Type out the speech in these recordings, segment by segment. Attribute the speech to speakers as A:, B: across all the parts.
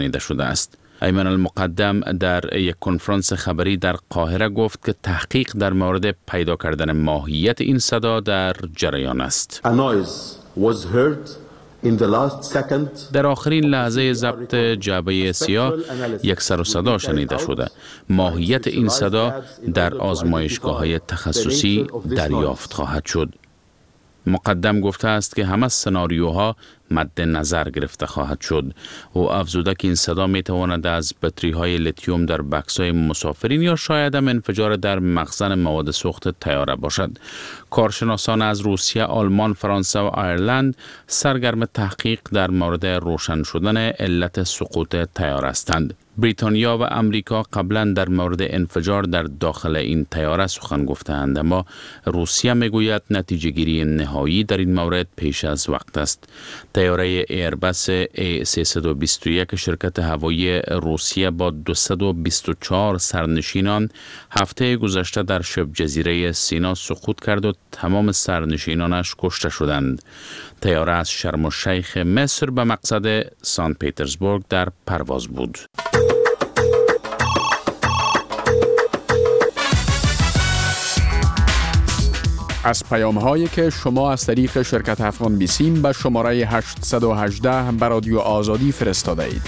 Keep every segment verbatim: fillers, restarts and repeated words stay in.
A: شنیده شده است. ایمن المقدم در یک کنفرانس خبری در قاهره گفت که تحقیق در مورد پیدا کردن ماهیت این صدا در جریان است. در آخرین لحظه ضبط جعبه سیاه یک سر و صدا شنیده شده. ماهیت این صدا در آزمایشگاه‌های تخصصی دریافت خواهد شد. مقدم گفته است که همه سناریوها مد نظر گرفته خواهد شد. او افزوده که این صدا می تواند از بطری های لیتیوم در بکس‌های مسافرین یا شاید هم انفجار در مخزن مواد سوخت طیاره باشد. کارشناسان از روسیه، آلمان، فرانسه و آیرلند سرگرم تحقیق در مورد روشن شدن علت سقوط طیاره هستند. بریتانیا و امریکا قبلا در مورد انفجار در داخل این طیاره سخن گفتند، اما روسیه میگوید نتیجه گیری نهایی در این مورد پیش از وقت است. طیاره ایربس ای سیصد و بیست و یک شرکت هوایی روسیه با دویست و بیست و چهار سرنشینان هفته گذشته در شبه جزیره سینا سقوط کرد و تمام سرنشینانش کشته شدند. طیاره از شرم الشیخ مصر به مقصد سن پترزبورگ در پرواز بود.
B: از پیام هایی که شما از طریق شرکت افغان بیسیم به شماره هشت یک هشت به رادیو آزادی فرستاده اید.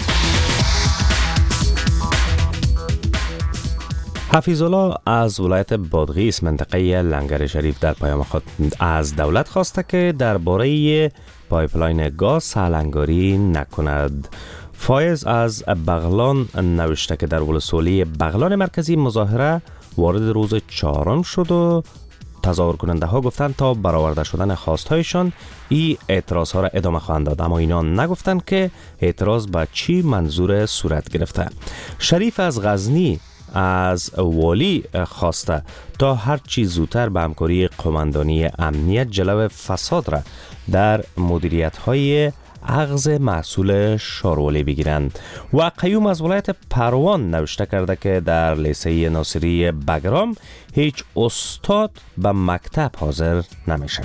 C: حفیظالله از ولایت بادغیس منطقه لنگر شریف در پیام خود از دولت خواسته که درباره پایپلاین گاز سالنگاری نکند. فایز از بغلان نوشته که در ولسوالی بغلان مرکزی مظاهره وارد روز چهارم شد و تظاهر کننده ها گفتند تا برآورده شدن خواستهایشان ای اعتراض ها را ادامه خواهند داد، اما اینا نگفتند که اعتراض به چی منظور صورت گرفته. شریف از غزنی از والی خواسته تا هر چی زودتر به همکاری قماندانی امنیت جلو فساد را در مدیریت های اخذ محصول شاروالی بگیرند. و قیوم از ولایت پروان نوشته کرده که در لیسه ناصری بگرام هیچ استاد به مکتب حاضر نمیشه.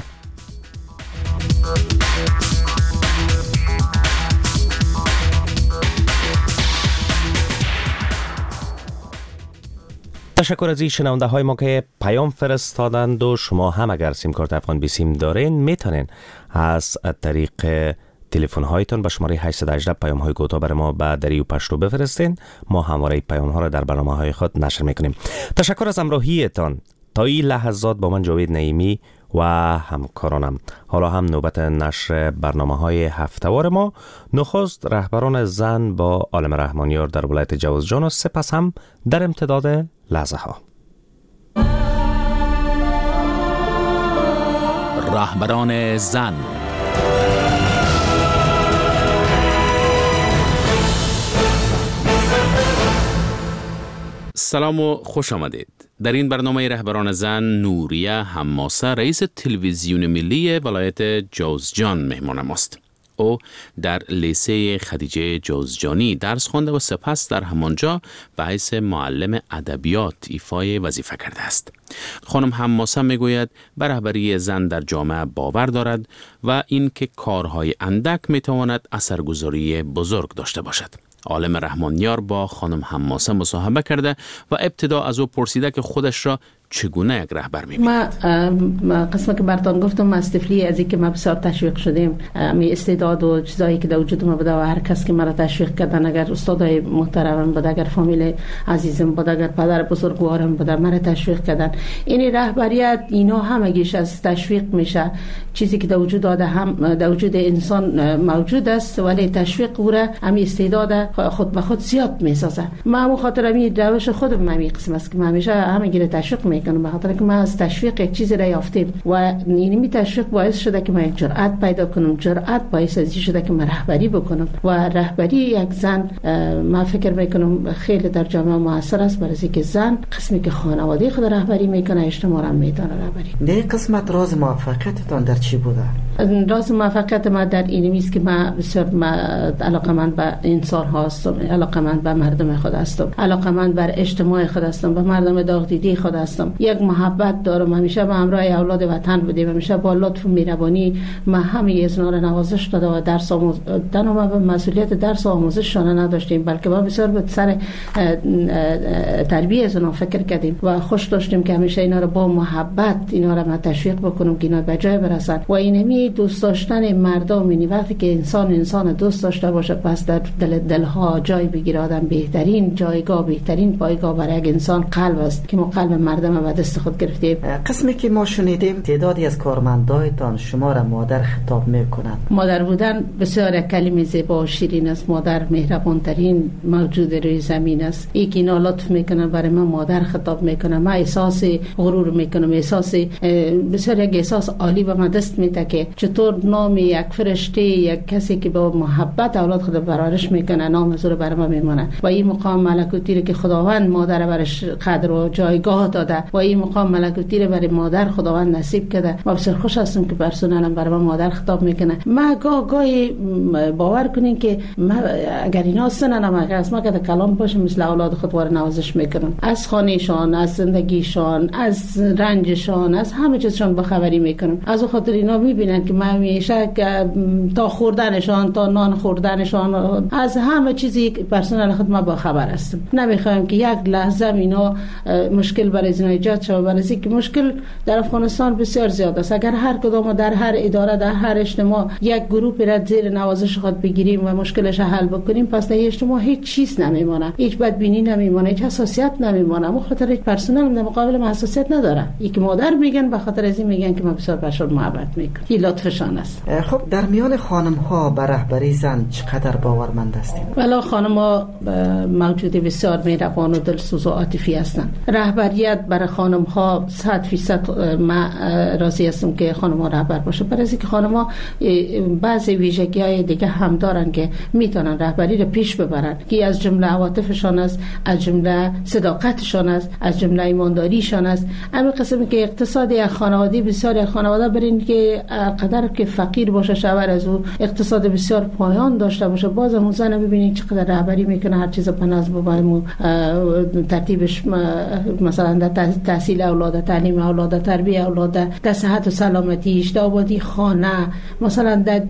C: تشکر از این شنونده های ما که پیام فرستادند و شما هم اگر سیم کارت افغان بیسیم دارین میتونین از طریق تلفن هایتان به شماره هشت یک هشت پیام های کوتاه برای ما به دری و پشتو بفرستین. ما همواره پیام ها را در برنامه های خود نشر میکنیم. تشکر از همراهیتان. تا این لحظات با من جاوید نعیمی و همکارانم. حالا هم نوبت نشر برنامه های هفتهوار ما. نخست رهبران زن با عالم رحمانیار در ولایت جوزجان و سپس هم در امتداد لحظه ها.
A: رهبران زن. سلام و خوش آمدید. در این برنامه رهبران زن نوریه حماسه رئیس تلویزیون ملی ولایت جوزجان مهمان ماست. او در لیسه خدیجه جوزجانی درس خوانده و سپس در همانجا به حیث معلم ادبیات ایفای وظیفه کرده است. خانم حماسه میگوید به رهبری زن در جامعه باور دارد و این که کارهای اندک میتواند اثرگذاری بزرگ داشته باشد. عالم رحمانیار با خانم حماسه مصاحبه کرده و ابتدا از او پرسیده که خودش را چگونه یک رهبر می‌بینید؟
D: ما قسمه که براتون گفتم ما استفلی از اینکه ما بسیار تشویق شدیم، می استعداد و چیزایی که در وجود ما بوده و هر کس که مرا تشویق کردن، اگر استادای محترمم بوده، اگر فامیل عزیزم بوده، اگر پدر بزرگوارم بوده مرا تشویق کردن، این رهبریت اینا همگیش از تشویق میشه. چیزی که در وجود آده هم در وجود انسان موجود است، ولی تشویق وره هم استعداد خود به خود زیاد میسازه. ما به خاطر می روش خودم می قسم است که ما همیشه همگی تشویق میکنم، به خاطر که ما از تشویق یک چیزی را یافتیم و این می تشویق باعث شده که ما یک جرأت پیدا کنم. جرأت باعث از این شده که ما رهبری بکنم و رهبری یک زن ما فکر میکنم خیلی در جامعه موثر است، برای اینکه زن قسمی که خانواده خود رهبری میکنه، اجتماع را میتونه رهبری.
E: در قسمت راز موفقیتتان در چی بوده؟
D: راز موفقیت ما در این است که ما بسیار ما علاقمند به انسان هستم، علاقمند به مردم خود هستم، علاقمند بر اجتماع خود هستم، به مردم داغ دیده خود هستم. هستم. یک محبت دارم، همیشه به همراه اولاد وطن بودیم، همیشه با لطف و مهربانی ما همه از اینا را نوازش داده و درس آموزدن و ما به مسئولیت درس و آموزششان نداشتیم، بلکه ما بسیار به سر تربیت از اونا فکر کردیم و خوش داشتیم که همیشه اینا را با محبت اینا را ما تشویق بکنم که اینا به جای برسن. و اینمی دوست داشتن مردم، یعنی وقتی که انسان انسان دوست داشته باشه پس در دل دلها جای بگیره. آدم بهترین جایگاه، بهترین پایگاه برای یک انسان قلب است که ما قلب مردم به دست خود گرفتیم.
E: قسمی که ما شنیدیم تعدادی از کارمندایتان شما را مادر خطاب میکنند.
D: مادر بودن بسیار کلمه زیبا و شیرین است. مادر مهربان ترین موجود روی زمین است. ای که اینا لطف میکنن برای من مادر خطاب میکنن، من احساس غرور میکنم، احساس بسیار یک احساس عالی به من دست میده که چطور نام یک فرشته، یک کسی که با محبت اولاد خود برارش میکنه نام از رو برای من میمونه. و این مقام ملکوتی رو که خداوند مادر برش قدر و جایگاه داده و این مقام ملکوتی رو برای مادر خداوند نصیب کرده و بسیار خوش هستم که پرسنلم برای من مادر خطاب میکنه. ما گاه گاهی باور کنین که ما اگر اینا سننم اگر از ما که کلام باشه مثل اولاد خود وار نوازش میکنم، از خانهشان، از زندگیشان، از رنجشان، از همه چیزشان بخبری میکنم. از خاطر اینا میبینن که ما همیشه تا خوردنشان تا نان خوردنشان از همه چیزی پرسنل خود ما با خبر هستم. نمیخوایم که یک لحظه اینا مشکل برای اینا ایجاد شود، برای اینکه مشکل در افغانستان بسیار زیاد است. اگر هر کدام در هر اداره در هر اجتماع یک گروه را زیر نوازش خود بگیریم و مشکلش حل بکنیم، پس در اجتماع هیچ چیز نمیمونه، هیچ بدبینی نمیمونه، هیچ حساسیت نمیمونه. به خاطر پرسنل در مقابل ما حساسیت نداره. یک مادر میگن به خاطر از این میگن که ما بسیار بهشون محبت میکنیم. این لطفشان است.
E: خب در میان خانم ها به رهبری زن چقدر باورمند هستید؟
D: والا خانم ها موجود بسیار مهربان و دلسوز و عاطفی هستند. رهبریت برای خانم ها صد فیصد ما راضی هستم که خانم ها رهبر باشه، برای اینکه خانم ها بعضی ویژگی های دیگه هم دارن که میتونن رهبری رو پیش ببرن، که از جمله عواطفشان است، از جمله صداقتشان است، از جمله ایمانداریشان است. همین قسمی که اقتصادی خانواده بسیار خانواده برین که قدر که فقیر باشه شور از او اقتصاد بسیار پایان داشته باشه، باز هم زن ببینید چقدر رهبری میکنه، هر چیز په نظم و ترتیبش، مثلا در تحصیل اولاد، تعلیم اولاد، تربیت اولاد، در صحت و سلامتیش، در آبادی خانه، مثلا در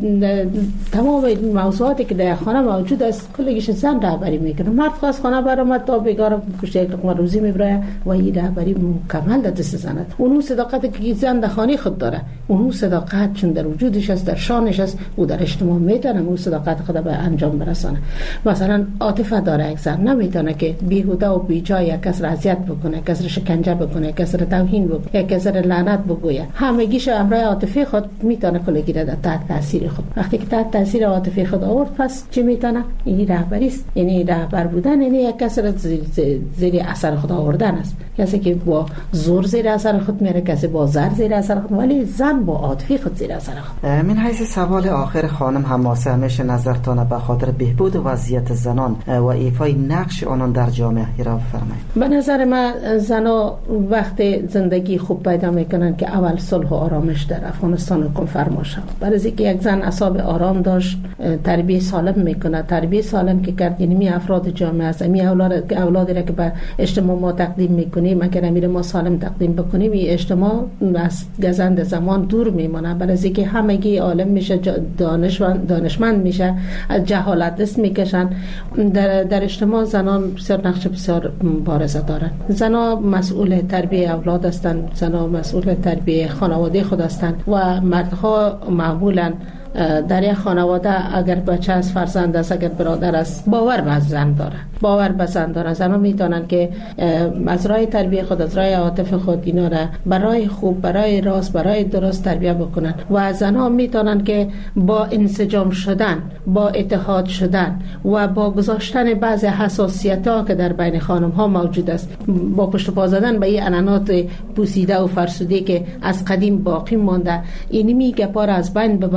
D: تمام موضوعاتی که در خانه موجود است کلش زن رهبری میکنه. مرد خاص خانه برآمد تا بیگار کشته یک لقمه روزی میبره و این رهبری مکمل در دست زن است. اون صداقت که زن در خانه خود داره، اون صداقت چون در وجودش است، در شانش است، او در اجتماع میتونه اون صداقت خود به انجام برسانه. مثلا عاطفه داره یک زن، نمیتونه که بیهوده و بیجای یک کس را اذیت بکنه، کس را شکنجه بکنه، کس را توهین بکنه، کس را لعنت بگویه. همگیش امرای عاطفه خود میتونه کلگی را در تحت تاثیر خود. وقتی که تحت تاثیر عاطفه خود آورد پس چی میتونه؟ این رهبری است. یعنی رهبر بودن یعنی یک کس را زیر, زیر اثر خود آوردن است. کسی که با زور زیر اثر خود میره، کسی با زر زیر اثر خود، ولی زن با عاطفه خود زیر اثر خود.
E: من حیث سوال آخر خانم حماسه همیشه نظرتان به خاطر بهبود وضعیت زنان و ایفای نقش آنان در جامعه را بفرمایید.
D: به نظر من زنها وقت زندگی خوب پیدا میکنن که اول صلح و آرامش در افغانستان حکم فرما شود. برای اینکه یک زن اعصاب آرام داشت، تربیت سالم میکنه. تربیت سالم که کرد یعنی می افراد جامعه است، می اولاد اولادی را که به اجتماع ما تقدیم میکنیم، اگر امیر ما سالم تقدیم بکنیم، این اجتماع از گذند زمان دور میمونه. برای اینکه همگی عالم میشه، دانشمند دانشمند میشه، از جهالت دست میکشن. در در اجتماع زنان بسیار نقش بسیار بارزه دارن. زنان مسئول تربیت اولاد هستند، زنان مسئول تربیت خانواده خود هستند و مردها معمولا در یک خانواده اگر بچه از فرزند است، اگر برادر است، باور به زن داره، باور به زن داره. زنها میتونن که از راه تربیت خود، از راه عاطفه خود اینا را برای خوب، برای راست، برای درست تربیت بکنن و زنها میتونن که با انسجام شدن، با اتحاد شدن و با گذاشتن بعضی حساسیت ها که در بین خانم ها موجود است، با پشت پا زدن به این عنعنات پوسیده و فرسوده که از قدیم باقی مانده، اینمی گپا را از بین ببرن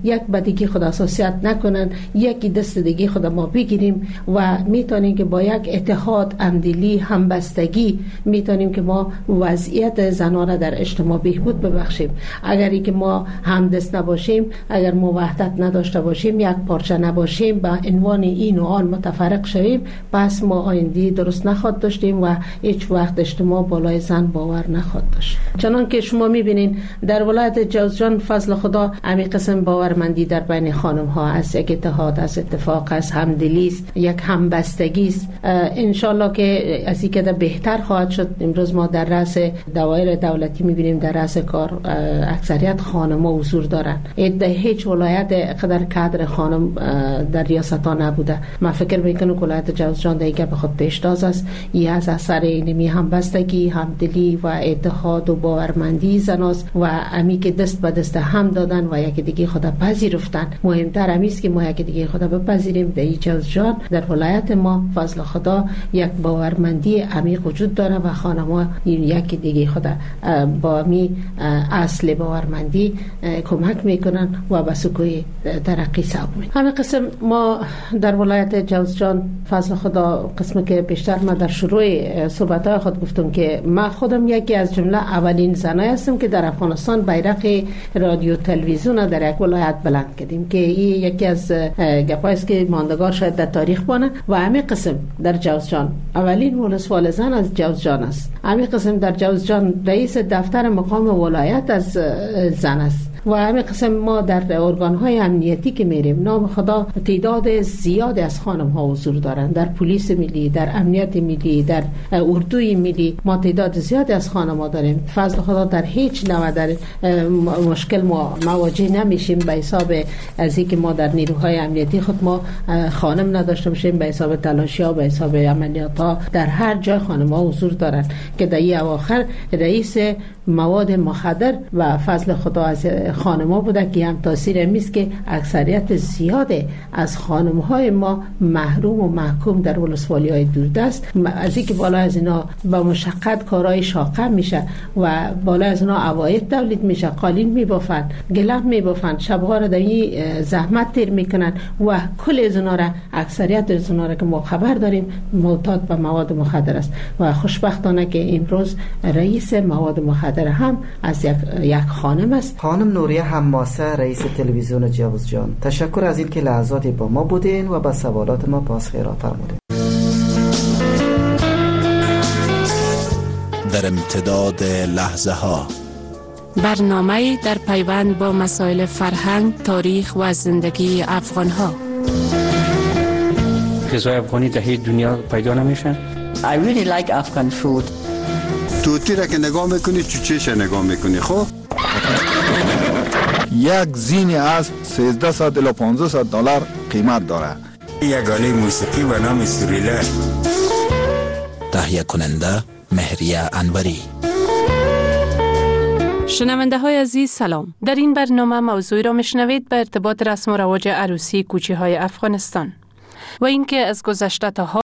D: یک به دیگه خود اساسیت نکنن، یکی دست دیگه خود ما بگیریم و میتونیم که با یک اتحاد، همدلی، همبستگی میتونیم که ما وضعیت زنان را در اجتماع بهبود ببخشیم. اگری که ما همدست نباشیم، اگر ما وحدت نداشته باشیم، یک پارچه نباشیم، با عنوان این و آن متفرق شویم، پس ما آینده درست نخواهد داشتیم و هیچ وقت اجتماع بالای زن باور نخواهد داشت. چنان که شما میبینین در ولایت جوزجان فضل خدا همین قسم باورمندی در بین خانم ها از یک اتحاد، از اتفاق، از همدلی است، یک همبستگی است. انشالله که از این که بهتر خواهد شد. امروز ما در رأس دوایر دولتی میبینیم در رأس کار اکثریت خانم ها حضور دارن. در هیچ ولایت قدر کادر خانم در ریاست ها نبوده. من فکر میکنم که ولایت جوزجان دیگه به خود پیشتاز است. این از اثر اینمی همبستگی، همدلی و اتحاد و باورمندی زناست و امی که دست به دست هم دادن و یکی دیگه خدا پذیرفتن. مهمتر امی است که ما یکی دیگه خدا بپذیریم. در جوزجان در ولایت ما فضل خدا یک باورمندی عمیق وجود داره و خانم‌ها یکی دیگه خدا با می اصل باورمندی کمک میکنن و به سکوی ترقی سبب می‌کنن. همین قسم ما در ولایت جوزجان فضل خدا قسمی که بیشتر ما در شروع صحبت‌های خود گفتم که ما خودم یکی از جمله اولین زنای هستم که در افغانستان بیرق رادیو تلویزیون در یک ولایت بلند کردیم که این یکی از گپایی است که ماندگار شاید در تاریخ بانه و همین قسم در جوزجان اولین ولسوال زن از جوزجان است. همین قسم در جوزجان رئیس دفتر مقام ولایت از زن است و همین قسم ما در ارگان‌های امنیتی که میریم نام خدا تعداد زیادی از خانم‌ها حضور دارند. در پلیس ملی، در امنیت ملی، در اردوی ملی ما تعداد زیادی از خانم‌ها داریم. فضل خدا در هیچ نوع در مشکل ما مواجه نمیشیم به حساب از اینکه ما در نیروهای امنیتی خود ما خانم نداشته باشیم، به حساب تلاشی‌ها، به حساب عملیات‌ها در هر جای خانم‌ها حضور دارند که در این اواخر رئیس مواد مخدر و فضل خدا از خانم‌ها بوده که هم تاثیر میست که اکثریت زیاد از خانم‌های ما محروم و محکوم در ولسوالی‌های دوردست از اینکه بالا از اینا با مشقت کارهای شاقه میشه و بالا از اینا عواید تولید میشه، قالین میبافن، گلم میبافن، شبها را در این زحمت تیر میکنن و کل از اینا را اکثریت از اینا را که ما خبر داریم معتاد به مواد مخدر است و خوشبختانه که امروز رئیس مواد مخدر هم از یک, یک خانم است.
E: خانم نوریه حماسه، رئیس تلویزیون جوزجان، تشکر از این که لحظاتی با ما بودین و به سوالات ما پاسخگویی فرمودین.
F: در امتداد لحظه ها
G: برنامه در پیوند با مسائل فرهنگ، تاریخ و زندگی افغان ها.
H: غذای افغانی در هیچ دنیا پیدا نمیشن.
I: I really like Afghan food.
J: توتی را که نگاه میکنی چوچهش نگاه میکنی. خب یک زین اسب سیزده صد الی پانزده صد دلار قیمت داره.
K: یک آله موسیقی به نام سوریله.
F: تهیه کننده مهریه انوری.
G: شنونده های عزیز سلام. در این برنامه موضوعی را میشنوید به ارتباط رسم و رواج عروسی کوچه های افغانستان و اینکه از گذشته تا